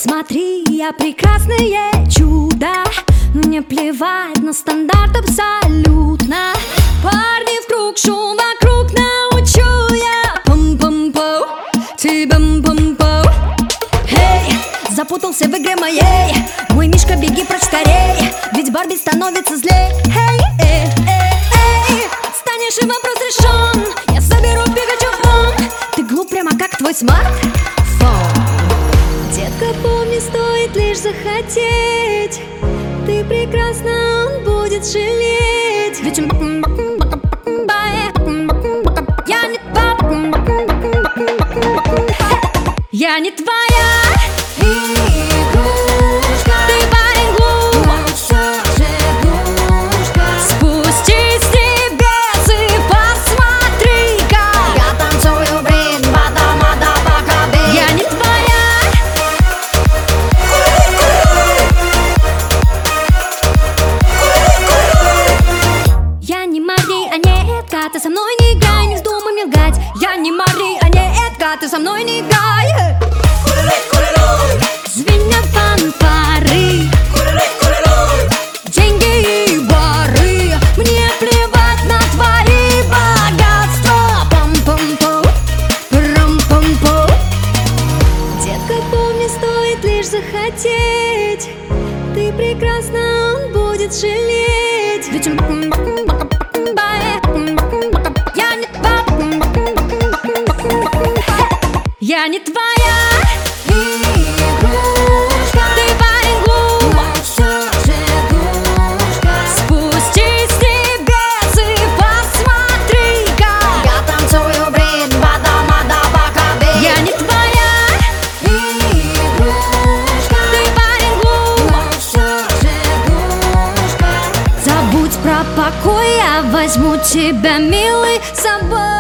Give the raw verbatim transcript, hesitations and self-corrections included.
Смотри, я прекрасное чудо, мне плевать на стандарт абсолютно. Парни в круг, шум вокруг, научу я пам-пам-пау, тебя пам-пау. Эй, запутался в игре моей, мой мишка, беги прочь скорей, ведь Барби становится злей. Эй, эй, эй, эй, отстанешь и вопрос решен, я заберу Пикачу вон. Ты глуп прямо как твой смартфон. Детка, помни, стоит лишь захотеть, ты прекрасна, он будет жалеть. Ведь он я не я не твоя игрушка, ты парень глупый, спустись с небес и посмотри-ка, Я танцую брин, бада-мада, бакаби. я не твоя. Я не марионетка, ты со мной не играй, не вздумай мне лгать. Я не марионетка, ты со мной не играй. Звенят фанфары, деньги и бары, мне плевать на твои богатства. Пам-пам-пау, рам-пам-пау. Детка, помни, стоит лишь захотеть, ты прекрасна, он будет жалеть. Ведь он я не я не твоя игрушка, ты парень глупый, спустись с небес и посмотри-ка, Я танцую брин, бада-мада, бакаби. я не твоя игрушка, ты парень глупый. Забудь про покой, я возьму тебя, милый, с собой.